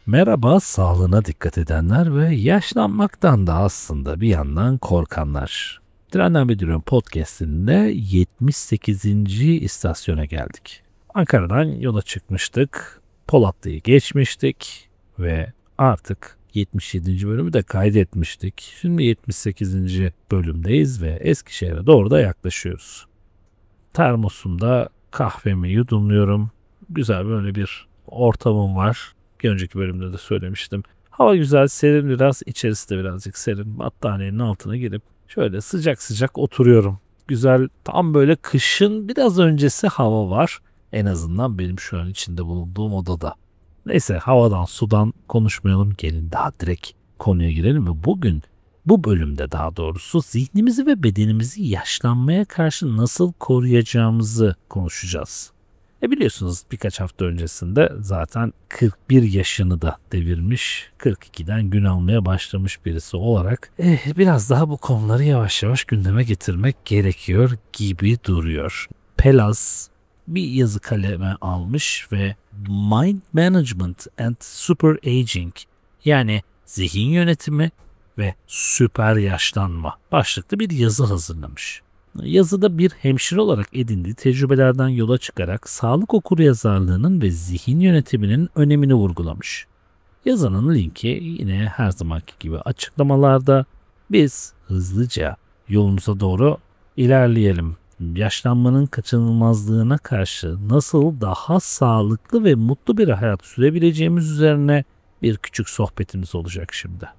Merhaba, sağlığına dikkat edenler ve yaşlanmaktan da aslında bir yandan korkanlar. Trenden Bildiriyorum podcast'inde 78. istasyona geldik. Ankara'dan yola çıkmıştık, Polatlı'yı geçmiştik ve artık 77. bölümü de kaydetmiştik. Şimdi 78. bölümdeyiz ve Eskişehir'e doğru da yaklaşıyoruz. Termosumda kahvemi yudumluyorum. Güzel böyle bir ortamım var. Bir önceki bölümde de söylemiştim. Hava güzel, serin biraz. İçerisi de birazcık serin. Battaniyenin altına girip şöyle sıcak sıcak oturuyorum. Güzel, tam böyle kışın biraz öncesi hava var. En azından benim şu an içinde bulunduğum odada. Neyse, havadan sudan konuşmayalım. Gelin daha direkt konuya girelim ve bugün bu bölümde daha doğrusu zihnimizi ve bedenimizi yaşlanmaya karşı nasıl koruyacağımızı konuşacağız. Biliyorsunuz birkaç hafta öncesinde zaten 41 yaşını da devirmiş, 42'den gün almaya başlamış birisi olarak biraz daha bu konuları yavaş yavaş gündeme getirmek gerekiyor gibi duruyor. Pelaz bir yazı kaleme almış ve Mind Management and Super Aging, yani zihin yönetimi ve süper yaşlanma başlıklı bir yazı hazırlamış. Yazıda bir hemşire olarak edindiği tecrübelerden yola çıkarak sağlık okuryazarlığının ve zihin yönetiminin önemini vurgulamış. Yazının linki yine her zamanki gibi açıklamalarda. Biz hızlıca yolumuza doğru ilerleyelim. Yaşlanmanın kaçınılmazlığına karşı nasıl daha sağlıklı ve mutlu bir hayat sürebileceğimiz üzerine bir küçük sohbetimiz olacak şimdi.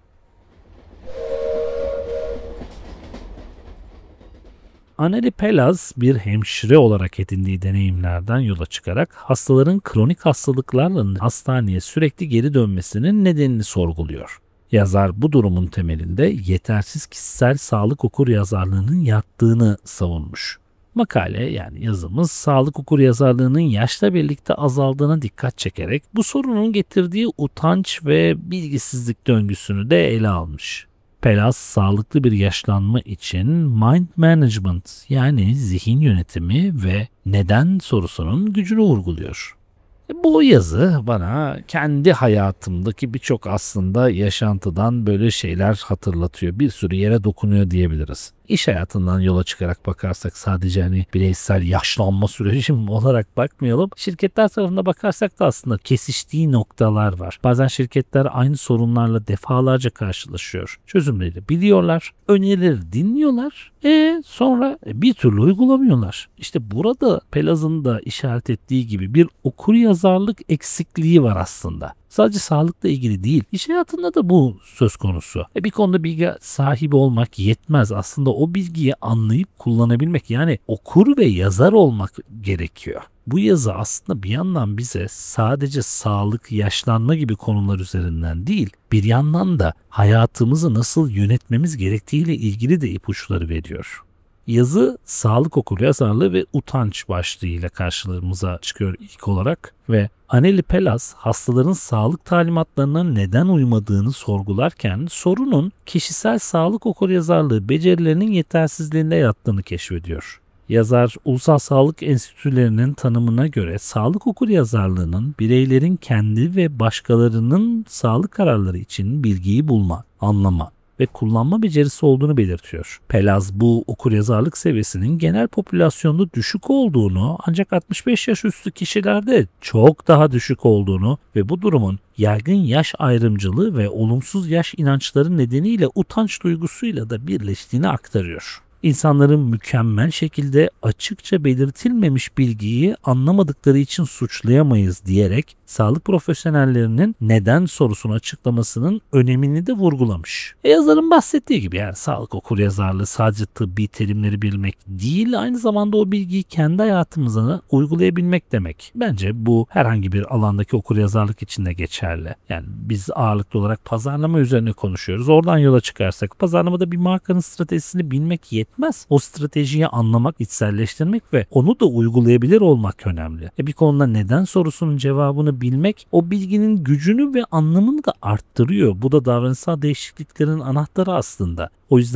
Anneli Pelaz bir hemşire olarak edindiği deneyimlerden yola çıkarak hastaların kronik hastalıklarla hastaneye sürekli geri dönmesinin nedenini sorguluyor. Yazar bu durumun temelinde yetersiz kişisel sağlık okuryazarlığının yattığını savunmuş. Makale, yani yazımız, sağlık okuryazarlığının yaşla birlikte azaldığına dikkat çekerek bu sorunun getirdiği utanç ve bilgisizlik döngüsünü de ele almış. Pelaz, sağlıklı bir yaşlanma için mind management, yani zihin yönetimi ve neden sorusunun gücünü vurguluyor. Bu yazı bana kendi hayatımdaki birçok aslında yaşantıdan böyle şeyler hatırlatıyor. Bir sürü yere dokunuyor diyebiliriz. İş hayatından yola çıkarak bakarsak sadece bireysel yaşlanma sürecim olarak bakmayalım. Şirketler tarafına bakarsak da aslında kesiştiği noktalar var. Bazen şirketler aynı sorunlarla defalarca karşılaşıyor. Çözümleri biliyorlar, önerileri dinliyorlar. Sonra bir türlü uygulamıyorlar. İşte burada Pelaz'ın da işaret ettiği gibi bir okuryazarlık eksikliği var aslında. Sadece sağlıkla ilgili değil, iş hayatında da bu söz konusu. Bir konuda bilgi sahibi olmak yetmez. Aslında o bilgiyi anlayıp kullanabilmek, yani okur ve yazar olmak gerekiyor. Bu yazı aslında bir yandan bize sadece sağlık, yaşlanma gibi konular üzerinden değil, bir yandan da hayatımızı nasıl yönetmemiz gerektiğiyle ilgili de ipuçları veriyor. Yazı sağlık okuryazarlığı ve utanç başlığıyla karşımıza çıkıyor ilk olarak ve Anneli Pelaz hastaların sağlık talimatlarına neden uymadığını sorgularken sorunun kişisel sağlık okuryazarlığı becerilerinin yetersizliğinde yattığını keşfediyor. Yazar, Ulusal Sağlık Enstitülerinin tanımına göre sağlık okuryazarlığının bireylerin kendi ve başkalarının sağlık kararları için bilgiyi bulma, anlama ve kullanma becerisi olduğunu belirtiyor. Pelaz bu okuryazarlık seviyesinin genel popülasyonda düşük olduğunu, ancak 65 yaş üstü kişilerde çok daha düşük olduğunu ve bu durumun yaygın yaş ayrımcılığı ve olumsuz yaş inançları nedeniyle utanç duygusuyla da birleştiğini aktarıyor. İnsanların mükemmel şekilde açıkça belirtilmemiş bilgiyi anlamadıkları için suçlayamayız diyerek sağlık profesyonellerinin neden sorusunu açıklamasının önemini de vurgulamış. Yazarın bahsettiği gibi, yani sağlık okuryazarlığı sadece tıbbi terimleri bilmek değil, aynı zamanda o bilgiyi kendi hayatımıza uygulayabilmek demek. Bence bu herhangi bir alandaki okuryazarlık için de geçerli. Yani biz ağırlıklı olarak pazarlama üzerine konuşuyoruz. Oradan yola çıkarsak pazarlamada bir markanın stratejisini bilmek yetmez. O stratejiyi anlamak, içselleştirmek ve onu da uygulayabilir olmak önemli. Bir konuda neden sorusunun cevabını bilmek o bilginin gücünü ve anlamını da arttırıyor. Bu da davranışsal değişikliklerin anahtarı aslında. O yüzden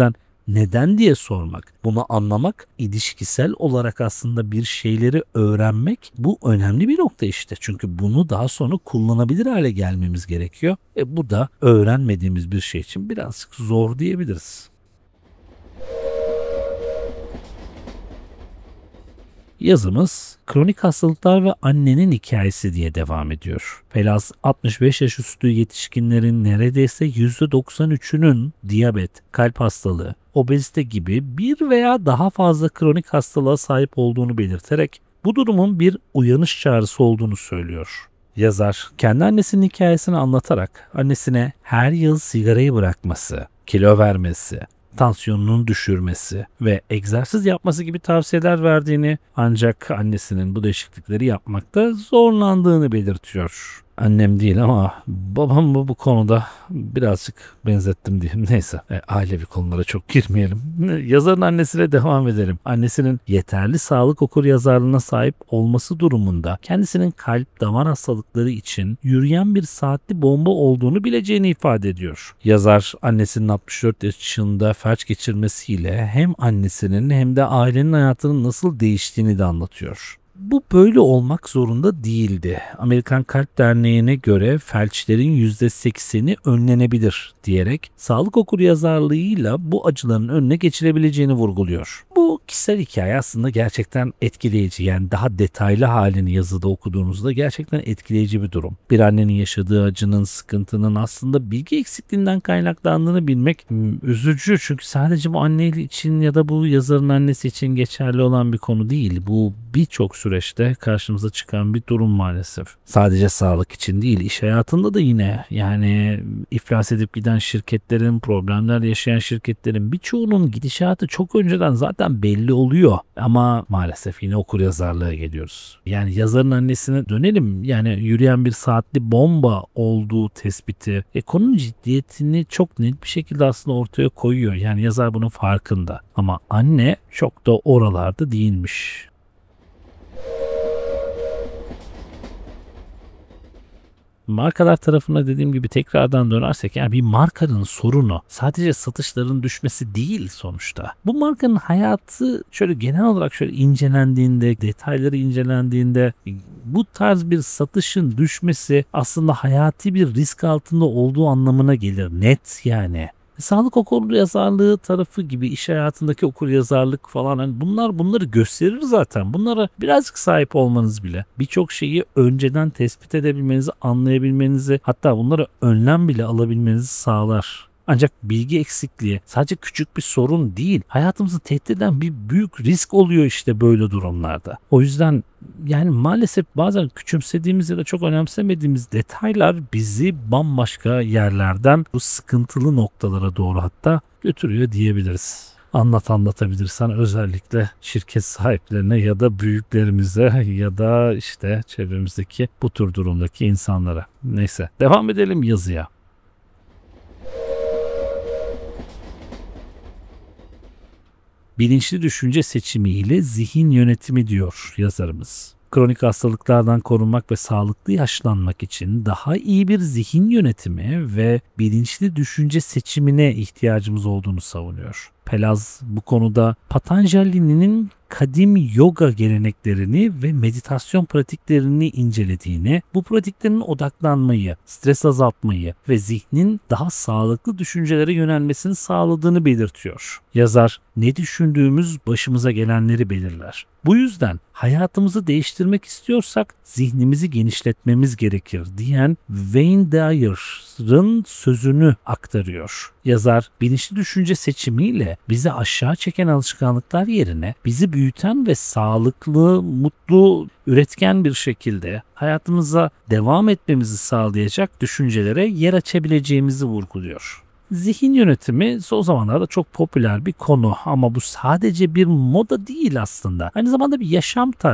Neden diye sormak, bunu anlamak, ilişkisel olarak aslında bir şeyleri öğrenmek, bu önemli bir nokta işte. Çünkü bunu daha sonra kullanabilir hale gelmemiz gerekiyor. Bu da öğrenmediğimiz bir şey için birazcık zor diyebiliriz. Yazımız kronik hastalıklar ve annenin hikayesi diye devam ediyor. Pelaz 65 yaş üstü yetişkinlerin neredeyse %93'ünün diyabet, kalp hastalığı, obezite gibi bir veya daha fazla kronik hastalığa sahip olduğunu belirterek bu durumun bir uyanış çağrısı olduğunu söylüyor. Yazar kendi annesinin hikayesini anlatarak annesine her yıl sigarayı bırakması, kilo vermesi, tansiyonunun düşürmesi ve egzersiz yapması gibi tavsiyeler verdiğini, ancak annesinin bu değişiklikleri yapmakta zorlandığını belirtiyor. Annem değil ama babam bu konuda birazcık benzettim diyeyim. Neyse, ailevi konulara çok girmeyelim. Yazarın annesine devam edelim. Annesinin yeterli sağlık okuryazarlığına sahip olması durumunda kendisinin kalp damar hastalıkları için yürüyen bir saatli bomba olduğunu bileceğini ifade ediyor. Yazar annesinin 64 yaşında felç geçirmesiyle hem annesinin hem de ailenin hayatının nasıl değiştiğini de anlatıyor. Bu böyle olmak zorunda değildi. Amerikan Kalp Derneği'ne göre felçlerin %80'i önlenebilir diyerek sağlık okuryazarlığıyla bu acıların önüne geçilebileceğini vurguluyor. Bu kişisel hikaye aslında gerçekten etkileyici. Yani daha detaylı halini yazıda okuduğunuzda gerçekten etkileyici bir durum. Bir annenin yaşadığı acının, sıkıntının aslında bilgi eksikliğinden kaynaklandığını bilmek üzücü. Çünkü sadece bu anne için ya da bu yazarın annesi için geçerli olan bir konu değil. Bu birçok süreçte karşımıza çıkan bir durum maalesef. Sadece sağlık için değil, iş hayatında da yine, yani iflas edip giden şirketlerin, problemler yaşayan şirketlerin birçoğunun gidişatı çok önceden zaten belli oluyor. Ama maalesef yine okuryazarlığa geliyoruz. Yani yazarın annesine dönelim. Yani yürüyen bir saatli bomba olduğu tespiti konunun ciddiyetini çok net bir şekilde aslında ortaya koyuyor. Yani yazar bunun farkında. Ama anne çok da oralarda değilmiş. Markalar tarafına dediğim gibi tekrardan dönersek, yani bir markanın sorunu sadece satışların düşmesi değil sonuçta. Bu markanın hayatı şöyle genel olarak şöyle incelendiğinde, detayları incelendiğinde bu tarz bir satışın düşmesi aslında hayati bir risk altında olduğu anlamına gelir. Net yani. Sağlık okuryazarlığı tarafı gibi iş hayatındaki okuryazarlık falan, hani bunları gösterir zaten. Bunlara birazcık sahip olmanız bile birçok şeyi önceden tespit edebilmenizi, anlayabilmenizi, hatta bunlara önlem bile alabilmenizi sağlar. Ancak bilgi eksikliği sadece küçük bir sorun değil, hayatımızı tehdit eden bir büyük risk oluyor işte böyle durumlarda. O yüzden yani maalesef bazen küçümsediğimiz ya da çok önemsemediğimiz detaylar bizi bambaşka yerlerden bu sıkıntılı noktalara doğru hatta götürüyor diyebiliriz. Anlatabilirsen özellikle şirket sahiplerine ya da büyüklerimize ya da işte çevremizdeki bu tür durumdaki insanlara. Neyse, devam edelim yazıya. Bilinçli düşünce seçimiyle zihin yönetimi diyor yazarımız. Kronik hastalıklardan korunmak ve sağlıklı yaşlanmak için daha iyi bir zihin yönetimi ve bilinçli düşünce seçimine ihtiyacımız olduğunu savunuyor. Pelaz bu konuda Patanjali'nin kadim yoga geleneklerini ve meditasyon pratiklerini incelediğini, bu pratiklerin odaklanmayı, stres azaltmayı ve zihnin daha sağlıklı düşüncelere yönelmesini sağladığını belirtiyor. Yazar, ne düşündüğümüz başımıza gelenleri belirler. Bu yüzden hayatımızı değiştirmek istiyorsak zihnimizi genişletmemiz gerekir diyen Wayne Dyer'ın sözünü aktarıyor. Yazar, bilinçli düşünce seçimiyle bizi aşağı çeken alışkanlıklar yerine bizi büyüten ve sağlıklı, mutlu, üretken bir şekilde hayatımıza devam etmemizi sağlayacak düşüncelere yer açabileceğimizi vurguluyor. Zihin yönetimi son zamanlarda çok popüler bir konu ama bu sadece bir moda değil aslında. Aynı zamanda bir yaşam tarzı.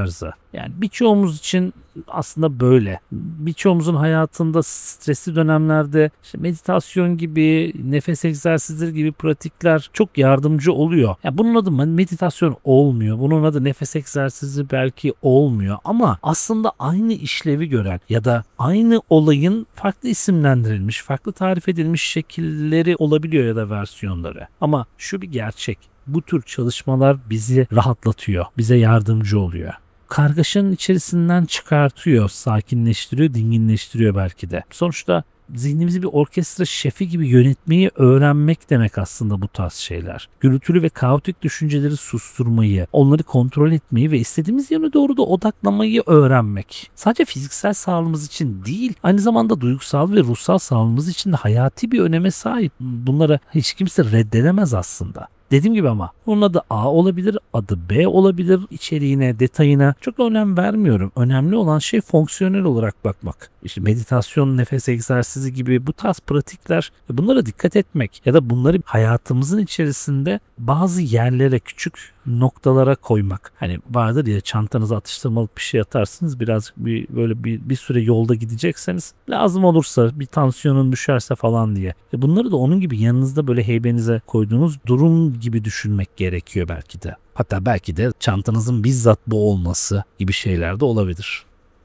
Yani birçoğumuz için aslında böyle. Birçoğumuzun hayatında stresli dönemlerde işte meditasyon gibi, nefes egzersizleri gibi pratikler çok yardımcı oluyor. Ya bunun adı meditasyon olmuyor. Bunun adı nefes egzersizi belki olmuyor ama aslında aynı işlevi gören ya da aynı olayın farklı isimlendirilmiş, farklı tarif edilmiş şekilleri olabiliyor ya da versiyonları. Ama şu bir gerçek. Bu tür çalışmalar bizi rahatlatıyor, bize yardımcı oluyor. Kargaşanın içerisinden çıkartıyor, sakinleştiriyor, dinginleştiriyor belki de. Sonuçta zihnimizi bir orkestra şefi gibi yönetmeyi öğrenmek demek aslında bu tarz şeyler. Gürültülü ve kaotik düşünceleri susturmayı, onları kontrol etmeyi ve istediğimiz yöne doğru da odaklamayı öğrenmek. Sadece fiziksel sağlığımız için değil, aynı zamanda duygusal ve ruhsal sağlığımız için de hayati bir öneme sahip. Bunlara hiç kimse reddedemez aslında. Dediğim gibi ama onun adı A olabilir, adı B olabilir, içeriğine, detayına çok da önem vermiyorum. Önemli olan şey fonksiyonel olarak bakmak. İşte meditasyon, nefes egzersizi gibi bu tarz pratikler, bunlara dikkat etmek ya da bunları hayatımızın içerisinde bazı yerlere, küçük noktalara koymak. Hani vardır ya, çantanıza atıştırmalık bir şey atarsınız, birazcık bir süre yolda gidecekseniz lazım olursa, bir tansiyonun düşerse falan diye. Bunları da onun gibi yanınızda böyle heybenize koyduğunuz durum gibi düşünmek gerekiyor belki de. Hatta belki de çantanızın bizzat bu olması gibi şeyler de olabilir.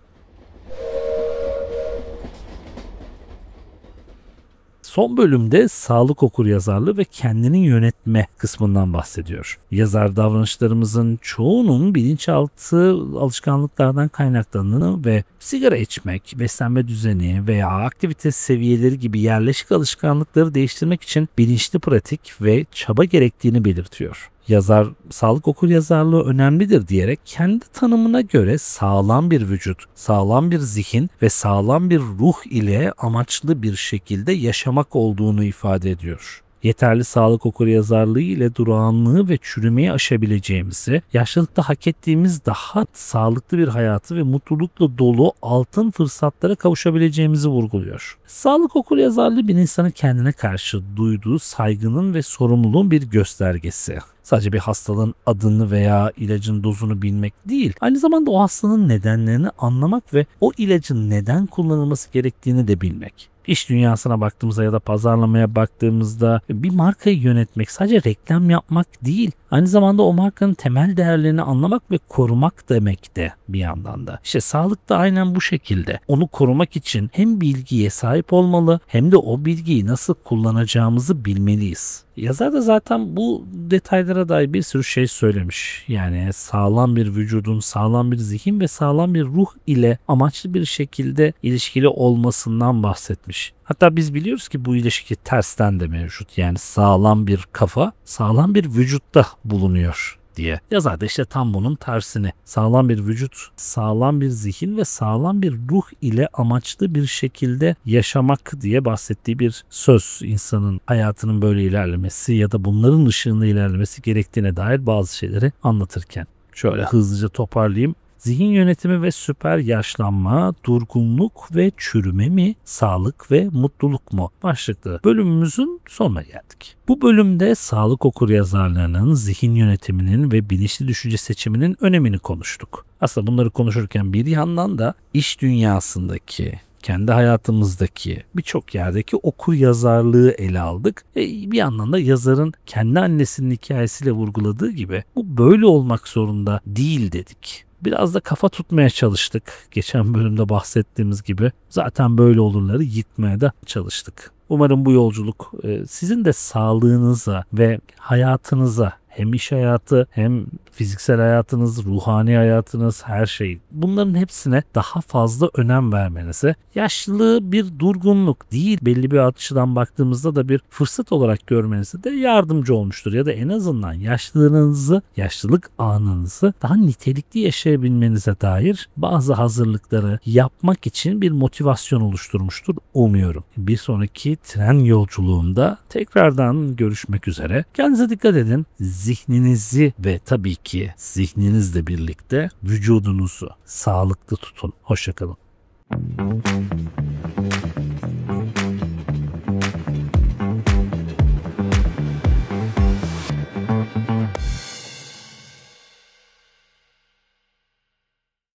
Son bölümde sağlık okuryazarlığı ve kendini yönetme kısmından bahsediyor. Yazar davranışlarımızın çoğunun bilinçaltı alışkanlıklardan kaynaklandığını ve sigara içmek, beslenme düzeni veya aktivite seviyeleri gibi yerleşik alışkanlıkları değiştirmek için bilinçli pratik ve çaba gerektiğini belirtiyor. Yazar sağlık okuryazarlığı önemlidir diyerek kendi tanımına göre sağlam bir vücut, sağlam bir zihin ve sağlam bir ruh ile amaçlı bir şekilde yaşamak olduğunu ifade ediyor. Yeterli sağlık okuryazarlığı ile durağanlığı ve çürümeyi aşabileceğimizi, yaşlılıkta hak ettiğimiz daha sağlıklı bir hayatı ve mutlulukla dolu altın fırsatlara kavuşabileceğimizi vurguluyor. Sağlık okuryazarlığı bir insanın kendine karşı duyduğu saygının ve sorumluluğun bir göstergesi. Sadece bir hastalığın adını veya ilacın dozunu bilmek değil, aynı zamanda o hastalığın nedenlerini anlamak ve o ilacın neden kullanılması gerektiğini de bilmek. İş dünyasına baktığımızda ya da pazarlamaya baktığımızda bir markayı yönetmek sadece reklam yapmak değil, aynı zamanda o markanın temel değerlerini anlamak ve korumak demek de bir yandan da. İşte sağlık da aynen bu şekilde. Onu korumak için hem bilgiye sahip olmalı hem de o bilgiyi nasıl kullanacağımızı bilmeliyiz. Yazar da zaten bu detaylara dair bir sürü şey söylemiş. Yani sağlam bir vücudun, sağlam bir zihin ve sağlam bir ruh ile amaçlı bir şekilde ilişkili olmasından bahsetmiş. Hatta biz biliyoruz ki bu ilişki tersten de mevcut. Yani sağlam bir kafa, sağlam bir vücutta bulunuyor diye. Yazar da işte tam bunun tersini. Sağlam bir vücut, sağlam bir zihin ve sağlam bir ruh ile amaçlı bir şekilde yaşamak diye bahsettiği bir söz. İnsanın hayatının böyle ilerlemesi ya da bunların ışığında ilerlemesi gerektiğine dair bazı şeyleri anlatırken. Şöyle hızlıca toparlayayım. Zihin yönetimi ve süper yaşlanma, durgunluk ve çürüme mi, sağlık ve mutluluk mu? Başlıklı bölümümüzün sonuna geldik. Bu bölümde sağlık okuryazarlığının, zihin yönetiminin ve bilinçli düşünce seçiminin önemini konuştuk. Aslında bunları konuşurken bir yandan da iş dünyasındaki, kendi hayatımızdaki birçok yerdeki okuryazarlığı ele aldık. Bir yandan da yazarın kendi annesinin hikayesiyle vurguladığı gibi bu böyle olmak zorunda değil dedik. Biraz da kafa tutmaya çalıştık. Geçen bölümde bahsettiğimiz gibi zaten böyle olurları yıkmaya da çalıştık. Umarım bu yolculuk sizin de sağlığınıza ve hayatınıza, hem iş hayatı hem fiziksel hayatınız, ruhani hayatınız, her şey, bunların hepsine daha fazla önem vermenize, yaşlılığı bir durgunluk değil, belli bir açıdan baktığımızda da bir fırsat olarak görmenize de yardımcı olmuştur. Ya da en azından yaşlılığınızı, yaşlılık anınızı daha nitelikli yaşayabilmenize dair bazı hazırlıkları yapmak için bir motivasyon oluşturmuştur umuyorum. Bir sonraki tren yolculuğunda tekrardan görüşmek üzere. Kendinize dikkat edin. Zihninizi ve tabii ki zihninizle birlikte vücudunuzu sağlıklı tutun. Hoşça kalın.